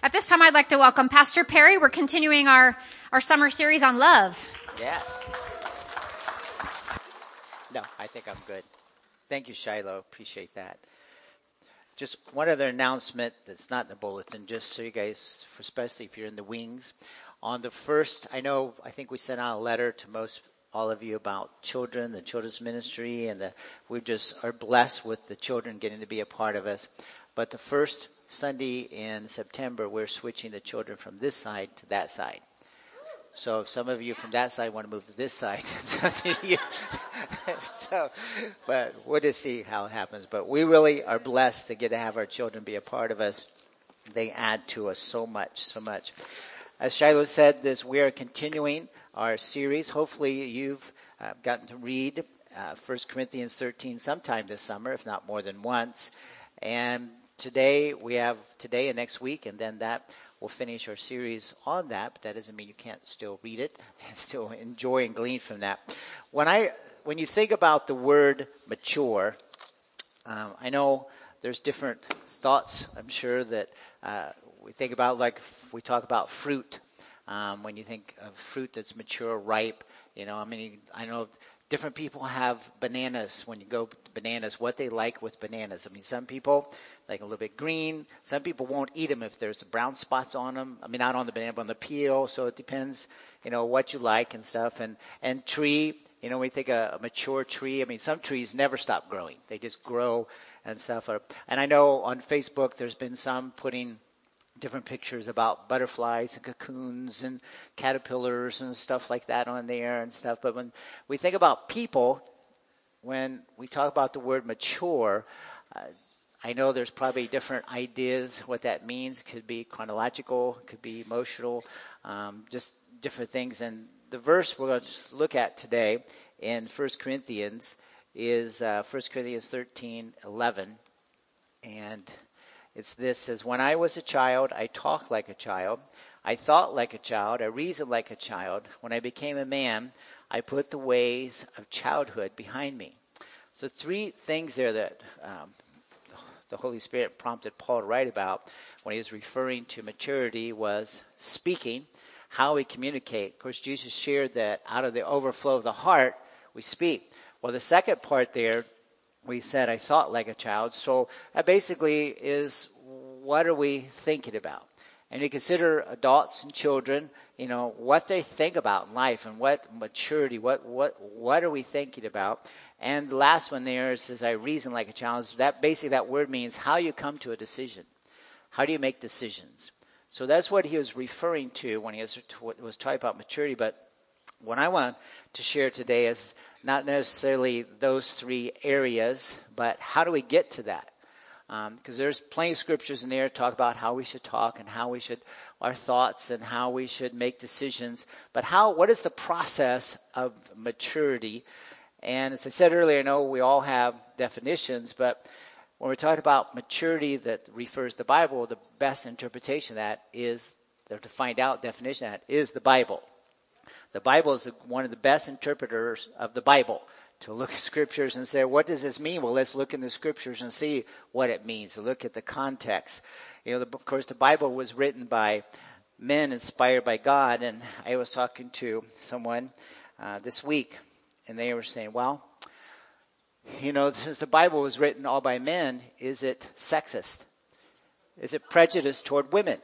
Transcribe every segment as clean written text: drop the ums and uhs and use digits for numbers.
At this time, I'd like to welcome Pastor Perry. We're continuing our summer series on love. Yes. No, I think I'm good. Thank you, Shiloh. Appreciate that. Just one other announcement that's not in the bulletin, just so you guys, especially if you're in the wings. On the first, I think we sent out a letter to all of you about children, the children's ministry, and we just are blessed with the children getting to be a part of us. But the first Sunday in September, we're switching the children from this side to that side. So if some of you from that side want to move to this side, but we'll just see how it happens. But we really are blessed to get to have our children be a part of us. They add to us so much. As Shiloh said, we are continuing our series. Hopefully you've gotten to read 1 Corinthians 13 sometime this summer, if not more than once. And today and next week, and then we'll finish our series on that, but that doesn't mean you can't still read it and still enjoy and glean from that. When you think about the word mature, I know there's different thoughts, I'm sure, that we think about, like we talk about fruit. When you think of fruit that's mature, ripe, I know different people have bananas. When you go to bananas, what they like with bananas. Some people like a little bit green. Some people won't eat them if there's brown spots on them. Not on the banana, but on the peel. So it depends, what you like and stuff. And tree, we think a mature tree. Some trees never stop growing. They just grow and stuff. And I know on Facebook there's been some putting different pictures about butterflies and cocoons and caterpillars and stuff like that on there and stuff. But when we think about people, when we talk about the word mature, I know there's probably different ideas what that means. It could be chronological, it could be emotional, just different things. And the verse we're going to look at today in 1 Corinthians is 1 Corinthians 13:11. And it's this: says, "When I was a child, I talked like a child. I thought like a child. I reasoned like a child. When I became a man, I put the ways of childhood behind me." So 3 things there that the Holy Spirit prompted Paul to write about when he was referring to maturity was speaking, how we communicate. Of course, Jesus shared that out of the overflow of the heart, we speak. Well, the second part there, we said, I thought like a child. So that basically is, what are we thinking about? And you consider adults and children, what they think about in life and what maturity, what are we thinking about? And the last one there says, I reason like a child. That word means how you come to a decision. How do you make decisions? So that's what he was referring to when he was talking about maturity. But what I want to share today is not necessarily those 3 areas, but how do we get to that? Because there's plenty of scriptures in there to talk about how we should talk and our thoughts and how we should make decisions. But what is the process of maturity? And as I said earlier, I know we all have definitions, but when we're talking about maturity that refers to the Bible, the best interpretation of that is, or to find out definition of that, is the Bible. The Bible is one of the best interpreters of the Bible, to look at scriptures and say, what does this mean? Well, let's look in the scriptures and see what it means, to look at the context. Of course, the Bible was written by men inspired by God, and I was talking to someone this week, and they were saying, well, since the Bible was written all by men, is it sexist? Is it prejudiced toward women?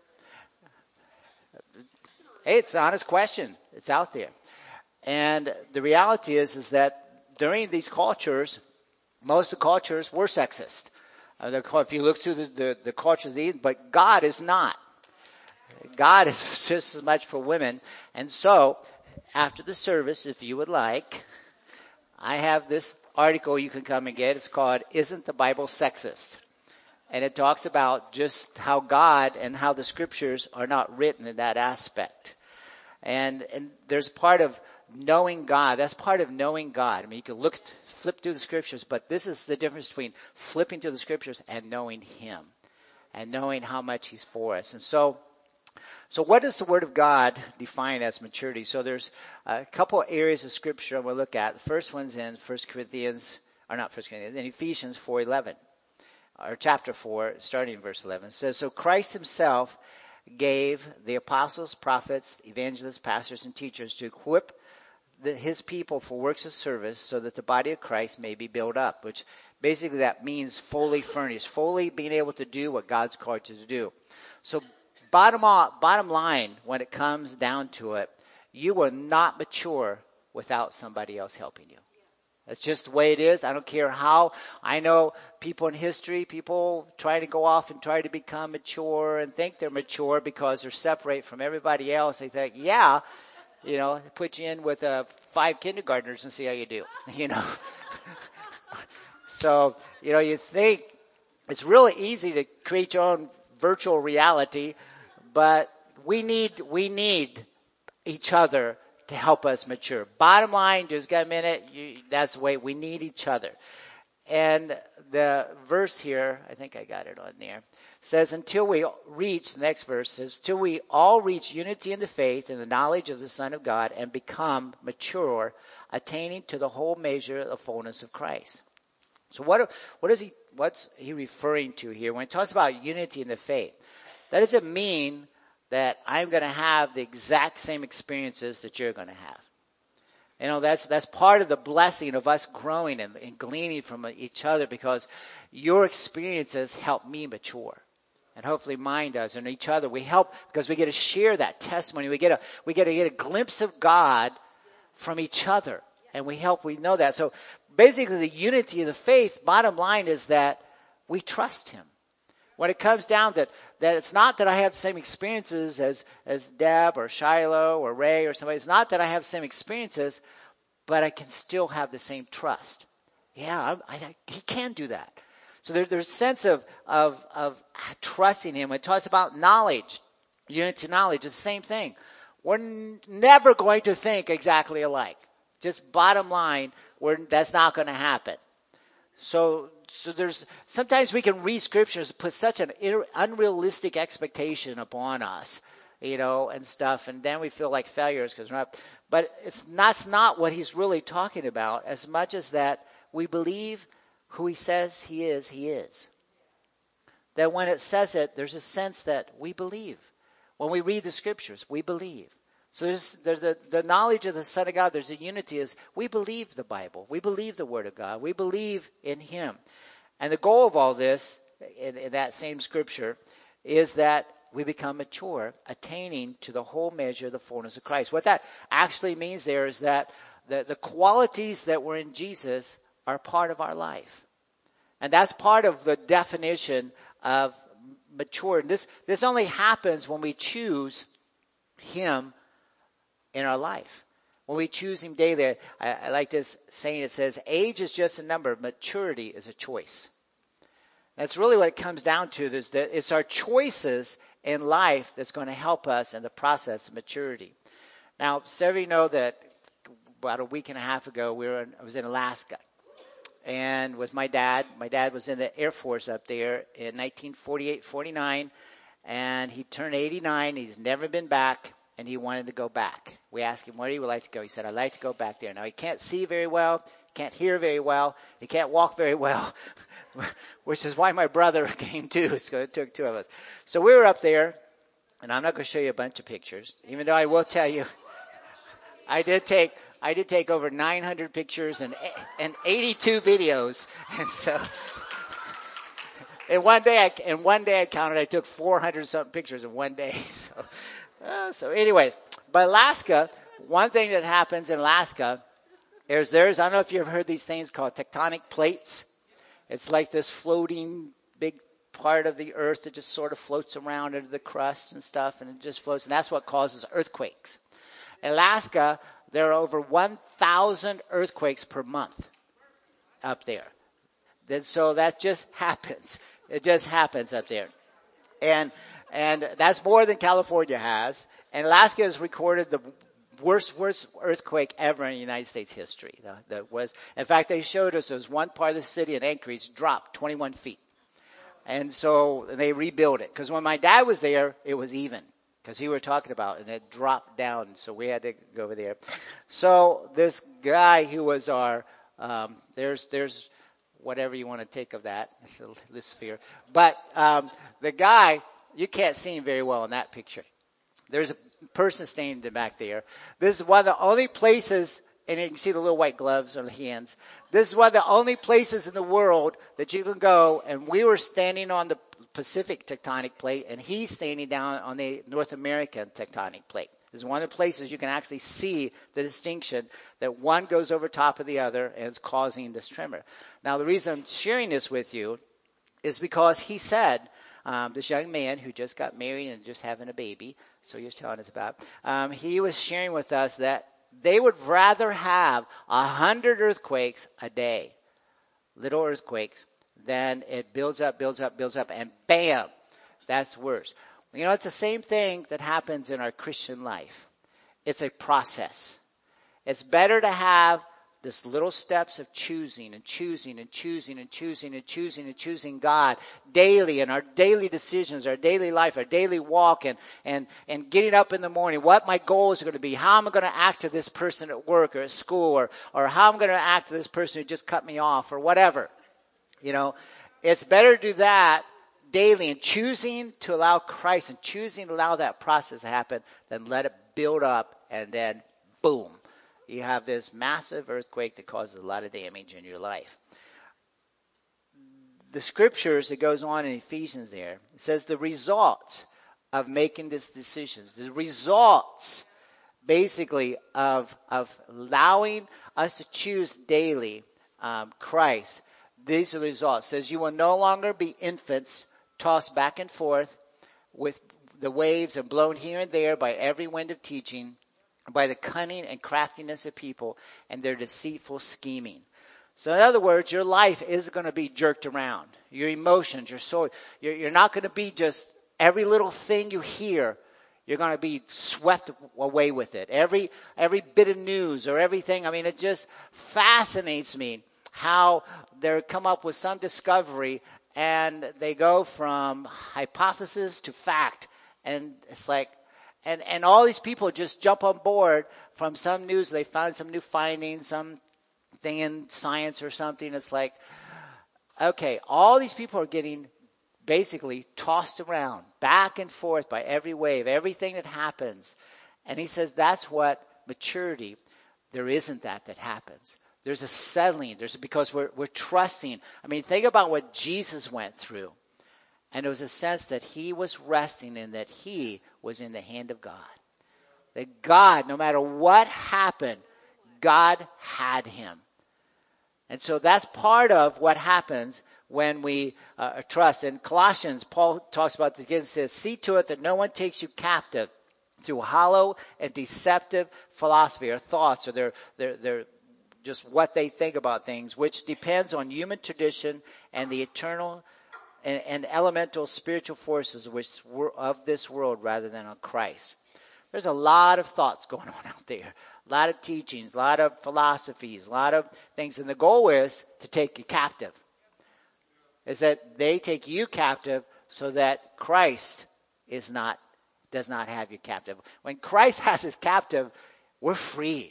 Hey, it's an honest question. It's out there. And the reality is that during these cultures, most of the cultures were sexist. If you look through the cultures of Eden, but God is not. God is just as much for women. And so, after the service, if you would like, I have this article you can come and get. It's called, Isn't the Bible Sexist? And it talks about just how God and how the scriptures are not written in that aspect. And there's part of knowing God. That's part of knowing God. You can flip through the scriptures, but this is the difference between flipping through the scriptures and knowing Him and knowing how much He's for us. And so what does the Word of God define as maturity? So there's a couple areas of scripture we'll look at. The first one's in in Ephesians 4:11. or chapter 4, starting in verse 11. It says, so Christ himself gave the apostles, prophets, evangelists, pastors, and teachers to equip his people for works of service so that the body of Christ may be built up, which basically that means fully furnished, fully being able to do what God's called you to do. So bottom line, when it comes down to it, you will not mature without somebody else helping you. That's just the way it is. I don't care how. I know people in history, people try to go off and try to become mature and think they're mature because they're separate from everybody else. They think, yeah, put you in with 5 kindergartners and see how you do, So, you think it's really easy to create your own virtual reality, but we need each other to help us mature. Bottom line, just got a minute, that's the way we need each other. And the verse here, I think I got it on there, says until we reach, the next verse says, till we all reach unity in the faith and the knowledge of the Son of God and become mature, attaining to the whole measure of the fullness of Christ. So what's he referring to here when he talks about unity in the faith? That doesn't mean that I'm going to have the exact same experiences that you're going to have. That's part of the blessing of us growing and gleaning from each other, because your experiences help me mature. And hopefully mine does. And each other, we help because we get to share that testimony. We get to get a glimpse of God from each other. And we know that. So basically the unity of the faith, bottom line is that we trust him. When it comes down that it's not that I have the same experiences as Deb or Shiloh or Ray or somebody. It's not that I have the same experiences, but I can still have the same trust. Yeah, he can do that. So there's a sense of trusting him. When it talks about knowledge, unity knowledge, it's the same thing. We're never going to think exactly alike. Just bottom line, that's not going to happen. So there's sometimes we can read scriptures put such an unrealistic expectation upon us, and stuff, and then we feel like failures because we're not. But that's not what he's really talking about. As much as that we believe who he says he is, he is. That when it says it, there's a sense that we believe. When we read the scriptures, we believe. So there's the knowledge of the Son of God. There's a unity is we believe the Bible. We believe the Word of God. We believe in him. And the goal of all this, in that same scripture, is that we become mature, attaining to the whole measure of the fullness of Christ. What that actually means there is that the qualities that were in Jesus are part of our life. And that's part of the definition of mature. And this only happens when we choose him in our life. When we choose him daily, I like this saying. It says, age is just a number. Maturity is a choice. That's really what it comes down to. It's our choices in life that's going to help us in the process of maturity. Now, some of you know that about a week and a half ago, I was in Alaska. And with my dad was in the Air Force up there in 1948-49. And he turned 89. He's never been back. And he wanted to go back. We asked him, where do you like to go? He said, I'd like to go back there. Now, he can't see very well. He can't hear very well. He can't walk very well, which is why my brother came too. So it took 2 of us. So we were up there, and I'm not going to show you a bunch of pictures, even though I will tell you, I did take over 900 pictures and 82 videos. And so, in one day I counted, I took 400 something pictures in one day. So anyways, but Alaska, one thing that happens in Alaska is I don't know if you've heard these things called tectonic plates. It's like this floating big part of the earth that just sort of floats around under the crust and stuff, and it just floats, and that's what causes earthquakes. In Alaska, there are over 1,000 earthquakes per month up there. So that just happens. It just happens up there. And that's more than California has. And Alaska has recorded the worst earthquake ever in United States history. In fact, they showed us there was one part of the city in Anchorage dropped 21 feet. And so they rebuilt it. Because when my dad was there, it was even. Because he were talking about it, and it dropped down. So we had to go over there. So this guy who was there's whatever you want to take of that. It's a Lucifer. But the guy, you can't see him very well in that picture. There's a person standing back there. This is one of the only places, and you can see the little white gloves on the hands. This is one of the only places in the world that you can go, and we were standing on the Pacific tectonic plate, and he's standing down on the North American tectonic plate. This is one of the places you can actually see the distinction that one goes over top of the other and is causing this tremor. Now, the reason I'm sharing this with you is because he said, this young man who just got married and just having a baby, so he was telling us about, he was sharing with us that they would rather have 100 earthquakes a day, little earthquakes, than it builds up, and bam, that's worse. You know, it's the same thing that happens in our Christian life. It's a process. It's better to have this little steps of choosing God daily in our daily decisions, our daily life, our daily walk, and getting up in the morning, what my goals are going to be, how am I going to act to this person at work or at school, or how I'm going to act to this person who just cut me off or whatever. You know, it's better to do that daily and choosing to allow Christ and choosing to allow that process to happen than let it build up and then boom, you have this massive earthquake that causes a lot of damage in your life. The scriptures that goes on in Ephesians there, it says the results of making this decision, the results basically of allowing us to choose daily Christ. These are the results. It says you will no longer be infants tossed back and forth with the waves and blown here and there by every wind of teaching, by the cunning and craftiness of people and their deceitful scheming. So in other words, your life is going to be jerked around. Your emotions, your soul, you're not going to be just every little thing you hear, you're going to be swept away with it. Every bit of news or everything, I mean, it just fascinates me how they come up with some discovery and they go from hypothesis to fact. And it's like, and all these people just jump on board from some news. They found some new finding, some thing in science or something. It's like, okay, all these people are getting basically tossed around, back and forth by every wave, everything that happens. And he says that's what maturity, there isn't that happens. There's a settling. Because we're trusting. I mean, think about what Jesus went through. And it was a sense that he was resting and that he was in the hand of God. That God, no matter what happened, God had him. And so that's part of what happens when we trust. In Colossians, Paul talks about this again. It says, see to it that no one takes you captive through hollow and deceptive philosophy or thoughts or their just what they think about things, which depends on human tradition and the eternal and elemental spiritual forces of this world rather than on Christ. There's a lot of thoughts going on out there, a lot of teachings, a lot of philosophies, a lot of things. And the goal is to take you captive. Is that they take you captive so that Christ does not have you captive. When Christ has us captive, we're free.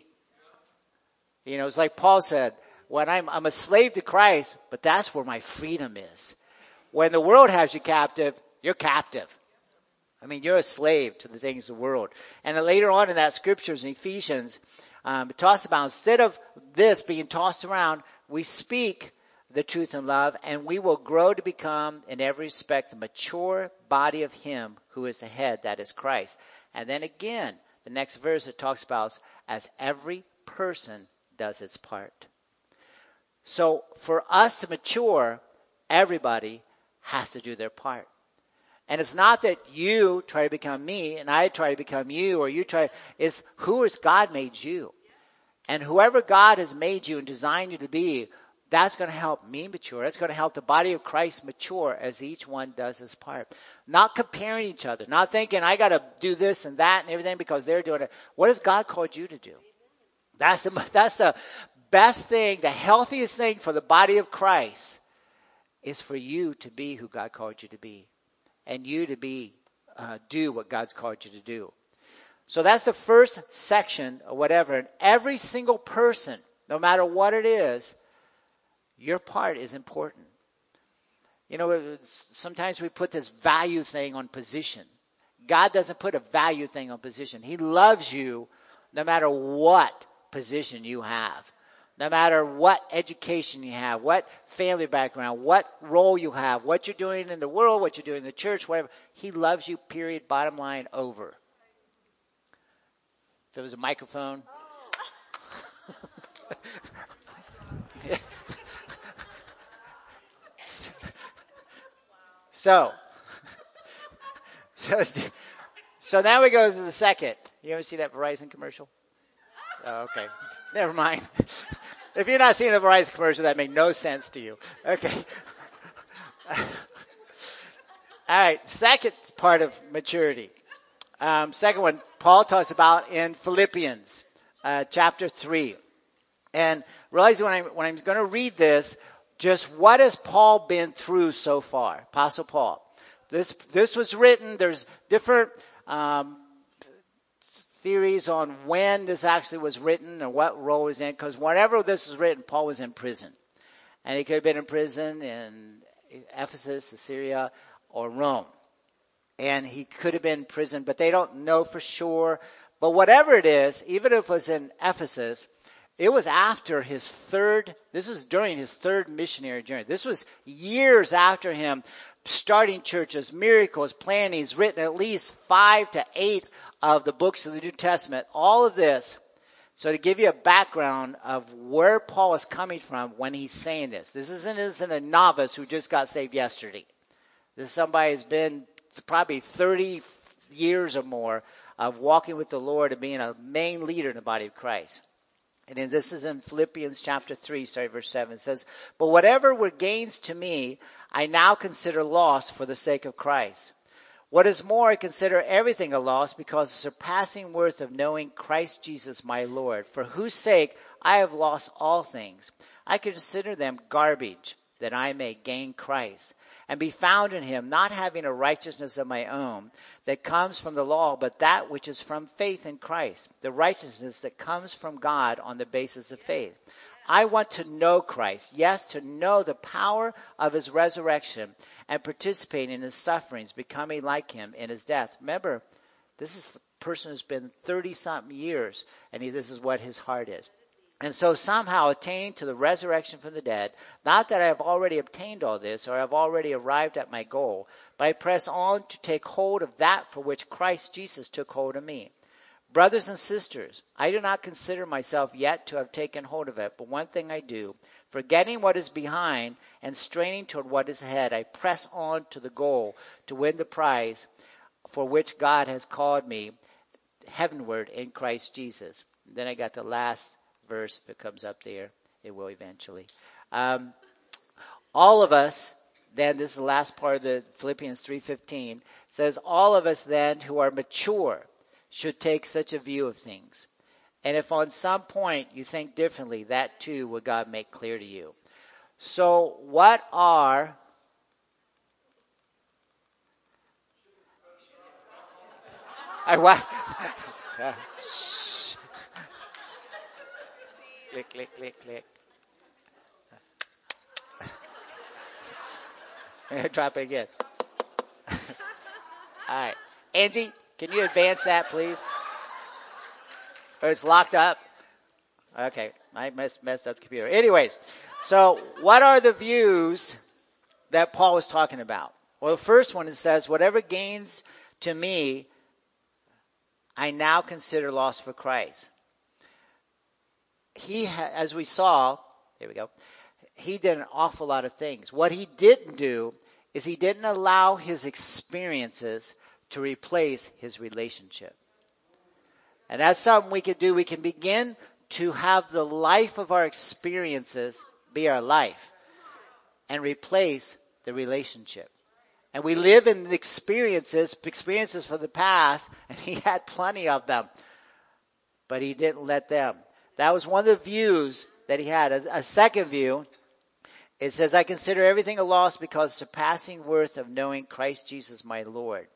You know, it's like Paul said, when I'm a slave to Christ, but that's where my freedom is. When the world has you captive, you're captive. I mean, you're a slave to the things of the world. And then later on in that scriptures in Ephesians, it talks about instead of this being tossed around, we speak the truth in love, and we will grow to become, in every respect, the mature body of him who is the head, that is Christ. And then again, the next verse it talks about as every person does its part. So for us to mature, everybody has to do their part. And it's not that you try to become me and I try to become you, or you try. It's who has God made you. And whoever God has made you and designed you to be, that's going to help me mature. That's going to help the body of Christ mature as each one does his part. Not comparing each other. Not thinking I got to do this and that and everything because they're doing it. What has God called you to do? That's the best thing, the healthiest thing for the body of Christ is for you to be who God called you to be. And you to be do what God's called you to do. So that's the first section or whatever. And every single person, no matter what it is, Your part is important. You know, sometimes we put this value thing on position. God doesn't put a value thing on position. He loves you no matter what position you have. No matter what education you have, what family background, what role you have, what you're doing in the world, what you're doing in the church, whatever. He loves you, period, bottom line, over. If there was a microphone. So now we go to the second. You ever see that Verizon commercial? Oh, okay. Never mind. If you're not seeing the Verizon commercial, that made no sense to you. Okay. All right. Second part of maturity. Second one, Paul talks about in Philippians chapter 3. And realize when I'm going to read this, just what has Paul been through so far? Apostle Paul. This was written. There's different theories on when this actually was written and what role was in. Because whenever this was written, Paul was in prison. And he could have been in prison in Ephesus, Assyria, or Rome. And he could have been in prison, but they don't know for sure. But whatever it is, even if it was in Ephesus, it was after this was during his third missionary journey. This was years after him starting churches, miracles, planning. He's written at least 5 to 8 of the books of the New Testament. All of this. So to give you a background of where Paul is coming from when he's saying this. This isn't a novice who just got saved yesterday. This is somebody who's been probably 30 years or more of walking with the Lord and being a main leader in the body of Christ. And then this is in Philippians chapter 3, starting verse 7. It says, "But whatever were gains to me, I now consider loss for the sake of Christ. What is more, I consider everything a loss because of the surpassing worth of knowing Christ Jesus my Lord, for whose sake I have lost all things. I consider them garbage, that I may gain Christ, and be found in him, not having a righteousness of my own that comes from the law, but that which is from faith in Christ, the righteousness that comes from God on the basis of faith. I want to know Christ, yes, to know the power of his resurrection and participate in his sufferings, becoming like him in his death." Remember, this is a person who's been 30-something years, and this is what his heart is. "And so somehow attaining to the resurrection from the dead, not that I have already obtained all this or have already arrived at my goal, but I press on to take hold of that for which Christ Jesus took hold of me. Brothers and sisters, I do not consider myself yet to have taken hold of it, but one thing I do, forgetting what is behind and straining toward what is ahead, I press on to the goal to win the prize for which God has called me heavenward in Christ Jesus." Then I got the last verse. If it comes up there, it will eventually. All of us, then, this is the last part of the Philippians 3:15, says, "All of us then who are mature should take such a view of things. And if on some point you think differently, that too will God make clear to you." So what are click, click, click, click. Drop it again. All right. Angie, can you advance that, please? Or it's locked up? Okay. I messed up the computer. Anyways, so what are the views that Paul was talking about? Well, the first one, it says, "Whatever gains to me, I now consider loss for Christ." As we saw, there we go, he did an awful lot of things. What he didn't do is he didn't allow his experiences to replace his relationship. And that's something we can do. We can begin to have the life of our experiences be our life and replace the relationship. And we live in experiences from the past, and he had plenty of them, but he didn't let them. That was one of the views that he had. A second view, it says, "I consider everything a loss because surpassing worth of knowing Christ Jesus my Lord."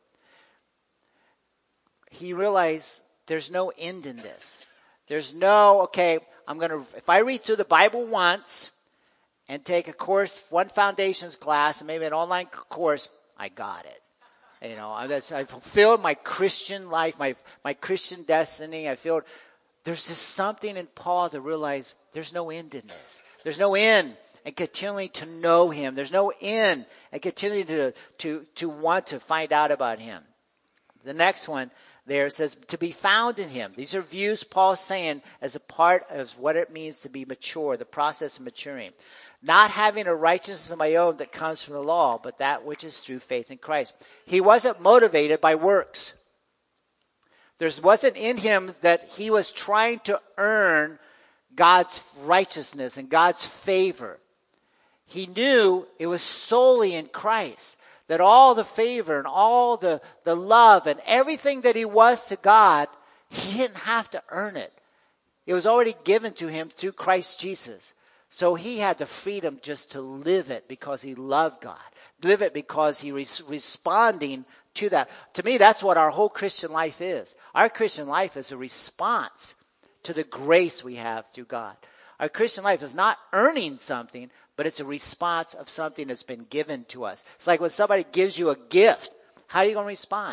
He realized there's no end in this. There's no, okay, if I read through the Bible once and take a course, one foundations class, and maybe an online course, I got it. You know, I fulfilled my Christian life, my Christian destiny. I feel there's just something in Paul to realize there's no end in this. There's no end in continuing to know him. There's no end in continuing to want to find out about him. The next one there says to be found in him. These are views Paul's saying as a part of what it means to be mature, the process of maturing. Not having a righteousness of my own that comes from the law, but that which is through faith in Christ. He wasn't motivated by works. There wasn't in him that he was trying to earn God's righteousness and God's favor. He knew it was solely in Christ, that all the favor and all the love and everything that he was to God, he didn't have to earn it. It was already given to him through Christ Jesus. So he had the freedom just to live it because he loved God. Live it because he was responding to that. To me, that's what our whole Christian life is. Our Christian life is a response to the grace we have through God. Our Christian life is not earning something, but it's a response of something that's been given to us. It's like when somebody gives you a gift, how are you going to respond?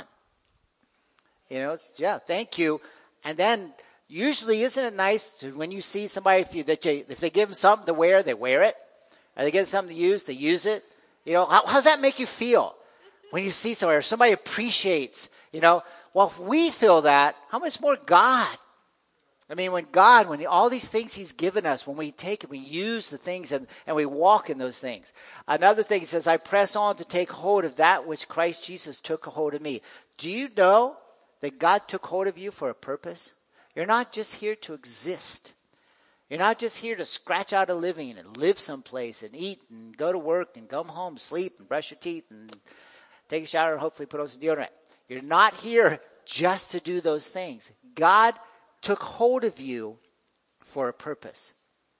You know, yeah, thank you. And then usually, isn't it nice to, when you see somebody, if they give them something to wear, they wear it? Or they give them something to use, they use it? You know, how does that make you feel? When you see somebody or somebody appreciates, you know, well, if we feel that, how much more God? I mean, when all these things he's given us, when we take it, we use the things and we walk in those things. Another thing says, I press on to take hold of that which Christ Jesus took a hold of me. Do you know that God took hold of you for a purpose? You're not just here to exist. You're not just here to scratch out a living and live someplace and eat and go to work and come home, sleep and brush your teeth and take a shower and hopefully put on some deodorant. You're not here just to do those things. God took hold of you for a purpose.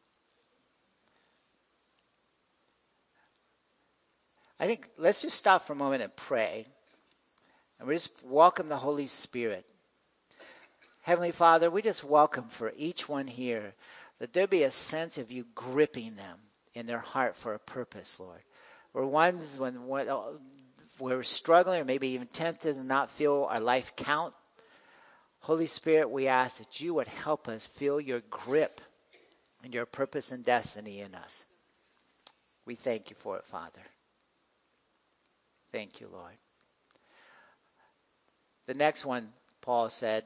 I think let's just stop for a moment and pray. And we just welcome the Holy Spirit. Heavenly Father, we just welcome for each one here that there be a sense of you gripping them in their heart for a purpose, Lord. Or ones when we're struggling or maybe even tempted to not feel our life count. Holy Spirit, we ask that you would help us feel your grip and your purpose and destiny in us. We thank you for it, Father. Thank you, Lord. The next one, Paul said,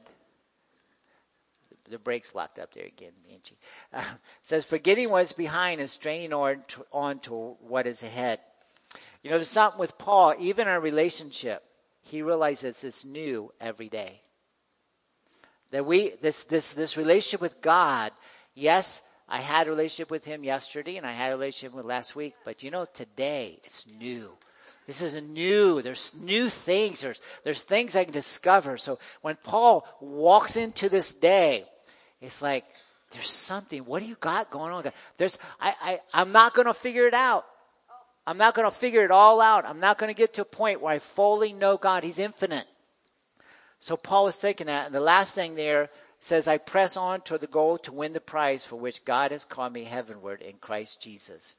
the brake's locked up there again, Angie. Says, forgetting what's behind and straining on to what is ahead. You know, there's something with Paul, even in a relationship, he realizes it's new every day. That this relationship with God, yes, I had a relationship with him yesterday and I had a relationship with last week, but you know, today it's new. This is there's new things, there's things I can discover. So when Paul walks into this day, it's like, there's something, what do you got going on? I'm not going to figure it out. I'm not going to figure it all out. I'm not going to get to a point where I fully know God. He's infinite. So Paul was thinking that. And the last thing there says, I press on toward the goal to win the prize for which God has called me heavenward in Christ Jesus.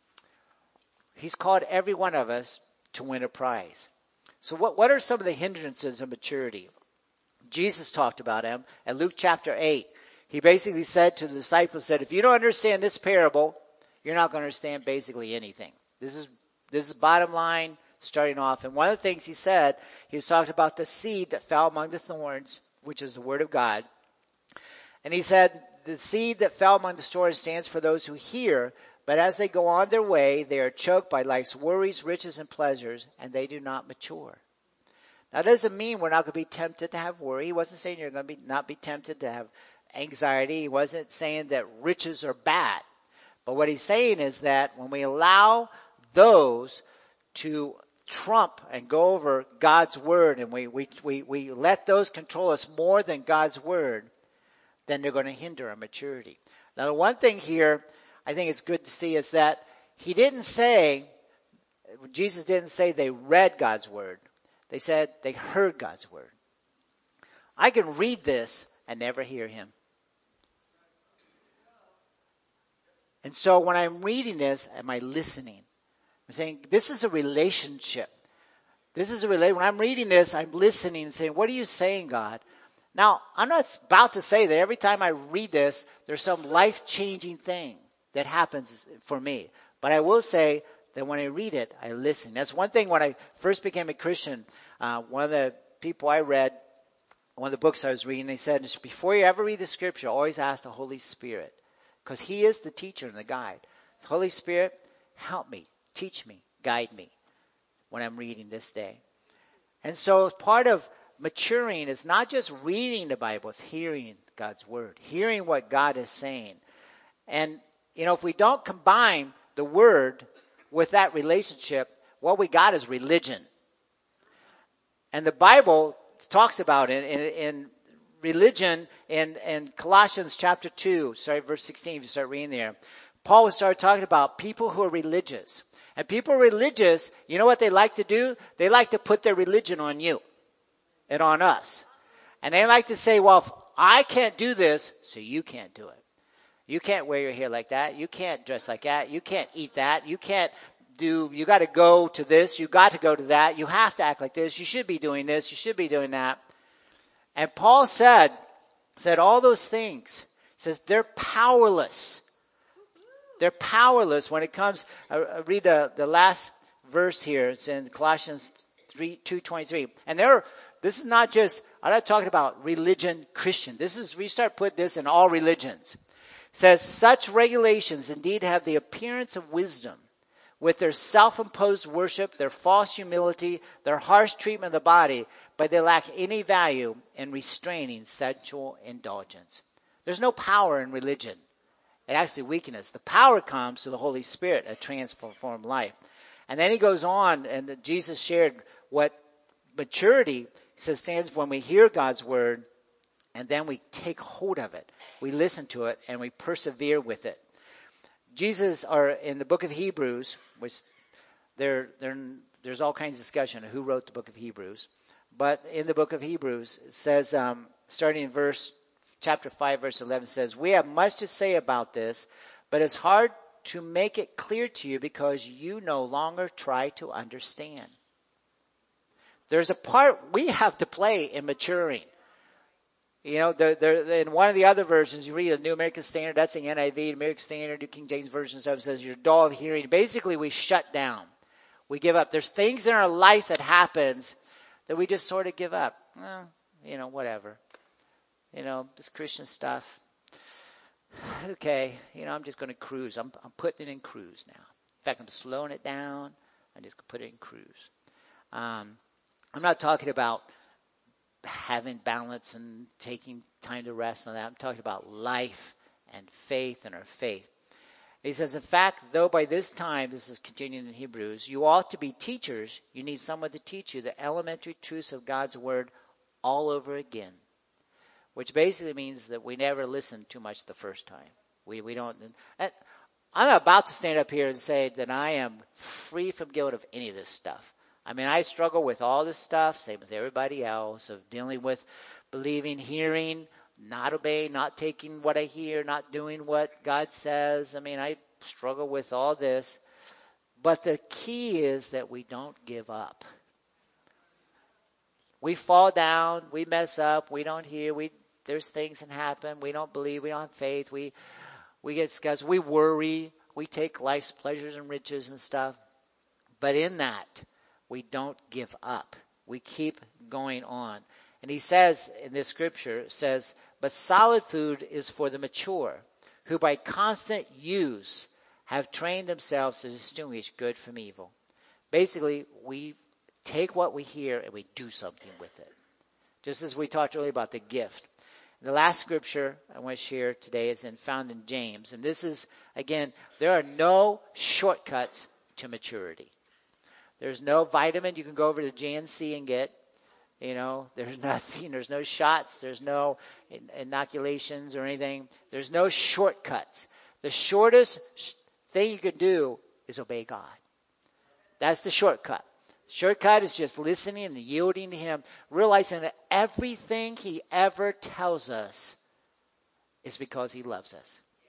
He's called every one of us to win a prize. So what are some of the hindrances of maturity? Jesus talked about them in Luke chapter 8. He basically said to the disciples, if you don't understand this parable, you're not going to understand basically anything. This is bottom line starting off. And one of the things he said, he was talking about the seed that fell among the thorns, which is the word of God. And he said, the seed that fell among the thorns stands for those who hear, but as they go on their way, they are choked by life's worries, riches, and pleasures, and they do not mature. Now, that doesn't mean we're not going to be tempted to have worry. He wasn't saying you're going to not be tempted to have anxiety. He wasn't saying that riches are bad. But what he's saying is that when we allow those to trump and go over God's word, and we let those control us more than God's word, then they're going to hinder our maturity. Now, the one thing here I think it's good to see is that Jesus didn't say they read God's word. They said they heard God's word. I can read this and never hear him. And so when I'm reading this, am I listening? I'm saying, this is a relationship. When I'm reading this, I'm listening and saying, what are you saying, God? Now, I'm not about to say that every time I read this, there's some life-changing thing that happens for me. But I will say that when I read it, I listen. That's one thing when I first became a Christian, one of the people I read, one of the books I was reading, they said, before you ever read the scripture, always ask the Holy Spirit. Because he is the teacher and the guide. Holy Spirit, help me, teach me, guide me when I'm reading this day. And so part of maturing is not just reading the Bible, it's hearing God's word, hearing what God is saying. And, if we don't combine the word with that relationship, what we got is religion. And the Bible talks about it in religion in Colossians chapter 2, verse 16, if you start reading there. Paul started talking about people who are religious. And people religious, you know what they like to do? They like to put their religion on you and on us. And they like to say, well, if I can't do this, so you can't do it. You can't wear your hair like that. You can't dress like that. You can't eat that. You got to go to this. You got to go to that. You have to act like this. You should be doing this. You should be doing that. And Paul said all those things. He says they're powerless. They're powerless when it comes. I read the last verse here. It's in Colossians 2:23. And this is not just, I'm not talking about religion, Christian. We start putting this in all religions. It says, such regulations indeed have the appearance of wisdom, with their self-imposed worship, their false humility, their harsh treatment of the body, but they lack any value in restraining sensual indulgence. There's no power in religion. It actually weakens us. The power comes through the Holy Spirit, a transformed life. And then he goes on, and Jesus shared what maturity stands when we hear God's word, and then we take hold of it. We listen to it, and we persevere with it. Jesus, or in the book of Hebrews, which there's all kinds of discussion of who wrote the book of Hebrews. But in the book of Hebrews, it says, starting in chapter 5, verse 11, says, we have much to say about this, but it's hard to make it clear to you because you no longer try to understand. There's a part we have to play in maturing. In one of the other versions, you read the New American Standard, that's the NIV, American Standard, New King James Version stuff, says you're dull of hearing. Basically, we shut down. We give up. There's things in our life that happens that we just sort of give up. Whatever. This Christian stuff. Okay, I'm just going to cruise. I'm putting it in cruise now. In fact, I'm slowing it down. I'm just going to put it in cruise. I'm not talking about having balance and taking time to rest on that. I'm talking about life and faith and our faith. He says, in fact, though by this time, this is continuing in Hebrews, you ought to be teachers, you need someone to teach you the elementary truths of God's word all over again. Which basically means that we never listen too much the first time. We don't. I'm not about to stand up here and say that I am free from guilt of any of this stuff. I mean, I struggle with all this stuff, same as everybody else, of dealing with believing, hearing, not obeying, not taking what I hear, not doing what God says. I mean, I struggle with all this. But the key is that we don't give up. We fall down, we mess up, we don't hear, there's things that happen, we don't believe, we don't have faith, we get disgusted, we worry, we take life's pleasures and riches and stuff. But in that, we don't give up. We keep going on. And he says in this scripture, but solid food is for the mature, who by constant use have trained themselves to distinguish good from evil. Basically, we take what we hear and we do something with it. Just as we talked earlier about the gift. The last scripture I want to share today is found in James. And this is, again, there are no shortcuts to maturity. There's no vitamin you can go over to GNC and get. There's nothing. There's no shots. There's no inoculations or anything. There's no shortcuts. The shortest thing you can do is obey God. That's the shortcut. Shortcut is just listening and yielding to Him, realizing that everything He ever tells us is because He loves us.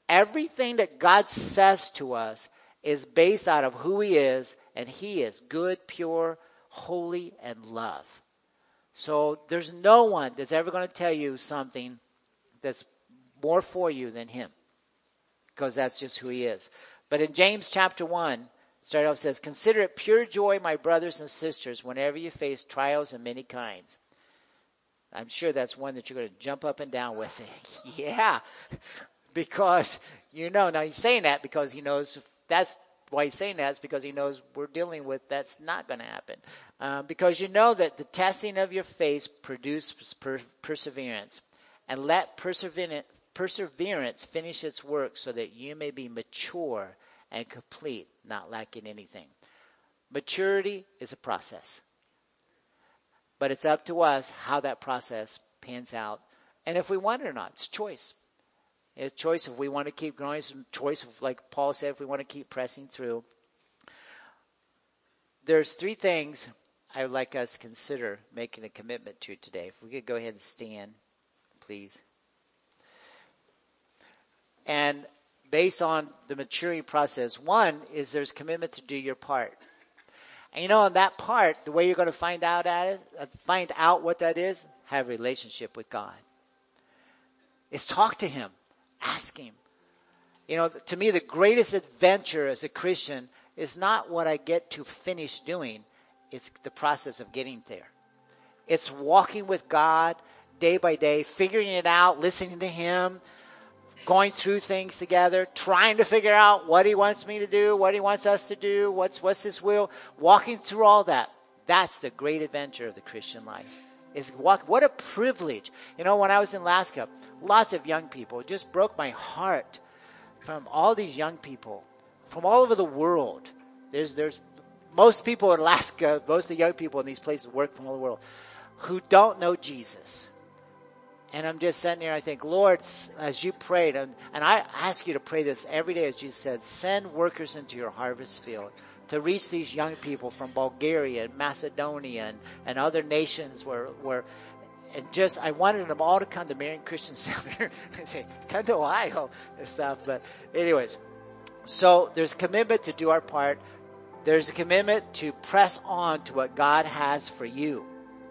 Everything that God says to us is based out of who he is, and he is good, pure, holy, and love. So there's no one that's ever going to tell you something that's more for you than him, because that's just who he is. But in James chapter 1, started off says, consider it pure joy, my brothers and sisters, whenever you face trials of many kinds. I'm sure that's one that you're going to jump up and down with. Yeah, because now he's saying that because he knows that's why he's saying that is because he knows we're dealing with that's not going to happen. Because you know that the testing of your faith produces perseverance. And let perseverance finish its work so that you may be mature and complete, not lacking anything. Maturity is a process. But it's up to us how that process pans out. And if we want it or not, it's choice. It's choice if we want to keep growing. It's choice of, like Paul said, if we want to keep pressing through. There's 3 things I would like us to consider making a commitment to today. If we could go ahead and stand, please. And based on the maturing process, one is there's commitment to do your part. And on that part, the way you're going to find out what that is, have a relationship with God. It's talk to him. Ask him. To me, the greatest adventure as a Christian is not what I get to finish doing. It's the process of getting there. It's walking with God day by day, figuring it out, listening to him, going through things together, trying to figure out what he wants me to do, what he wants us to do, what's his will, walking through all that. That's the great adventure of the Christian life. What a privilege. When I was in Alaska, lots of young people. It just broke my heart from all these young people from all over the world. There's most people in Alaska, most of the young people in these places work from all over the world, who don't know Jesus. And I'm just sitting there, I think, Lord, as you prayed, and I ask you to pray this every day, as Jesus said, send workers into your harvest field to reach these young people from Bulgaria and Macedonia and other nations where and just, I wanted them all to come to Marian Christian Center and say, come to Ohio and stuff. But anyways, so there's a commitment to do our part. There's a commitment to press on to what God has for you.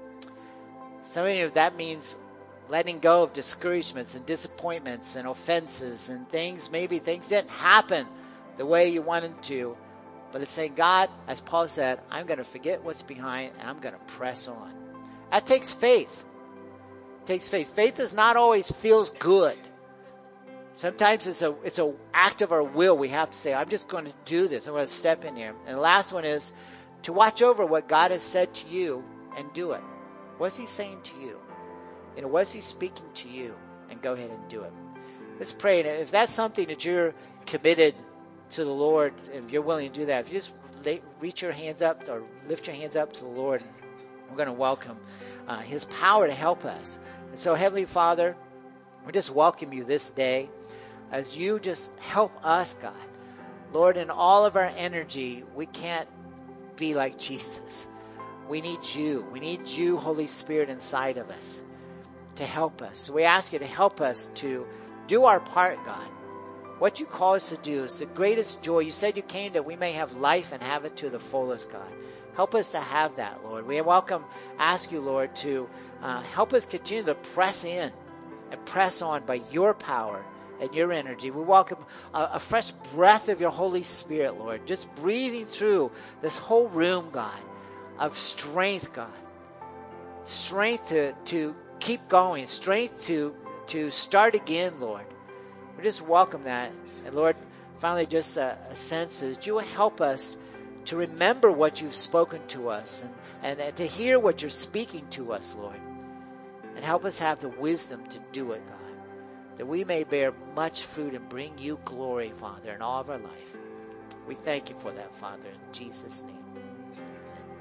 Some of you, that means letting go of discouragements and disappointments and offenses and maybe things didn't happen the way you wanted to. But it's saying, God, as Paul said, I'm going to forget what's behind and I'm going to press on. That takes faith. It takes faith. Faith is not always feels good. Sometimes it's an act of our will. We have to say, I'm just going to do this. I'm going to step in here. And the last one is to watch over what God has said to you and do it. What's he saying to you? What's he speaking to you? And go ahead and do it. Let's pray. And if that's something that you're committed to the Lord, if you're willing to do that, if you just reach your hands up or lift your hands up to the Lord, we're going to welcome his power to help us. And so, Heavenly Father, we just welcome you this day as you just help us, God. Lord, in all of our energy, we can't be like Jesus. We need you. We need you, Holy Spirit, inside of us to help us. So we ask you to help us to do our part, God. What you call us to do is the greatest joy. You said you came that we may have life and have it to the fullest, God. Help us to have that, Lord. We ask you, Lord, to help us continue to press in and press on by your power and your energy. We welcome a fresh breath of your Holy Spirit, Lord, just breathing through this whole room, God, of strength, God. Strength to keep going, strength to start again, Lord. We just welcome that. And Lord, finally just a sense that you will help us to remember what you've spoken to us and to hear what you're speaking to us, Lord. And help us have the wisdom to do it, God, that we may bear much fruit and bring you glory, Father, in all of our life. We thank you for that, Father, in Jesus' name.